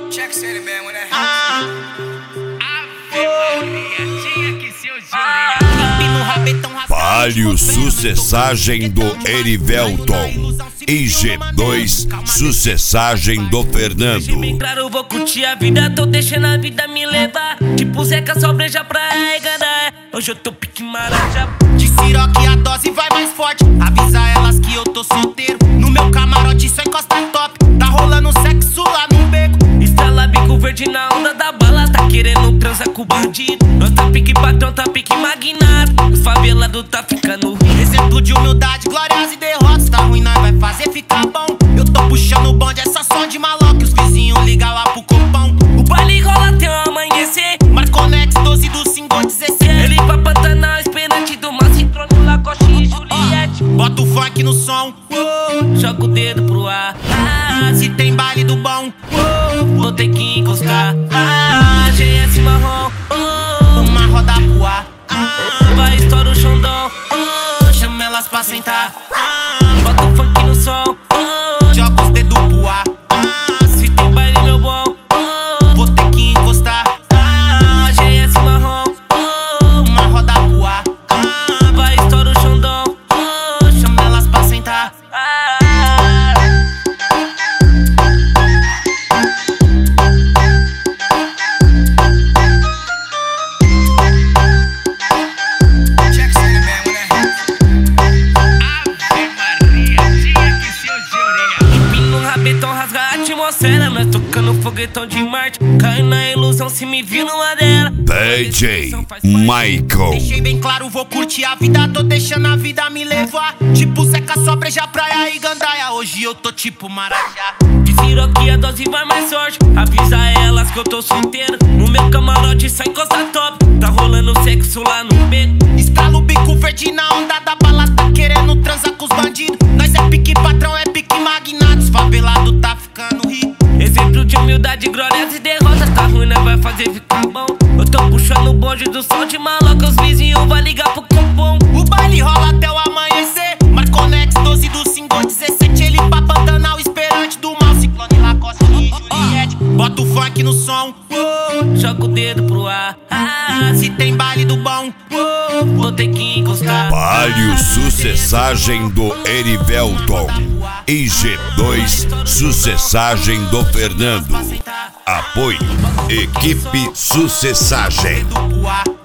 Check said it, man, when that Palio Sucessagem do Erivelton e G2 Sucessagem do Fernando. Claro, vou curtir a vida, tô deixando a vida me levar. Tipo Zeca, só breja pra Egandá. Hoje eu tô pique maranja. De Ciroque a dose vai mais forte. Avisa elas que eu tô solteiro. No meu camarote só encosta top. Tá rolando sexo lá no beco. Estrela bico verde na onda da bala. Tá querendo transar com o bandido. Nós tá pique patrão, tá pique magnata. Os favelados tá ficando ruim. Exemplo de humildade, glórias e derrotas. Tá ruim, nós vai fazer ficar bom. Eu tô puxando o bonde, é só som de maloca. Os vizinhos ligam lá pro copão. O baile rola até o amanhecer. Marconex 12 do 516. Ele pra Pantanal, esperante do mar. Citrone, Lacoste e Juliette. Bota o funk no som. Joga o dedo pro ar. Se tem baile do bom, vou ter que encostar. GS marrom, uma roda pro ar. vai estourar o Xandão. Chama elas pra sentar. Bota o funk no som. Joga os dedos pro ar. Se tem baile, meu bom, Vou ter que encostar. GS marrom, Uma roda pro ar. vai estourar o Xandão. Chama elas pra sentar. check said it, man, when that Empina o rabetão, rasga a atmosfera. Nós tocando foguetão de Marte. Cai na ilusão se me vir numa dela. DJ Michael. Deixei bem claro, vou curtir a vida. Tô deixando a vida me levar. Tipo Zeca, só breja praia e gandaia. Hoje eu tô tipo Marajá. De Ciroque a dose vai mais forte. Avisa elas que eu tô solteiro. No meu camarote só encosta top. Tá rolando sexo lá no beco. Estrala o bico verde na onda da bala. Tá querendo transar com os bandidos. Nós é pique patrão, é pique magnata. Os favelados tá ficando rico. Exemplo de humildade, glórias e derrotas. Tá ruim, né? Vai fazer ficar bom. Eu tô puxando o bonde do som de maloca. Os vizinhos vai ligar pro copom. O baile rola até o amanhecer. Marconex 12 do 517. Ele pra Pantanal, esperante do mal. Ciclone, Lacoste e Juliette. Bota o funk no som. Joga o dedo pro ar. Se tem baile do bom, Vou ter que encostar. Palio Sucessagem do Erivelton e G2 Sucessagem do Fernando. Apoio Equipe Sucessagem. dedo pro ar.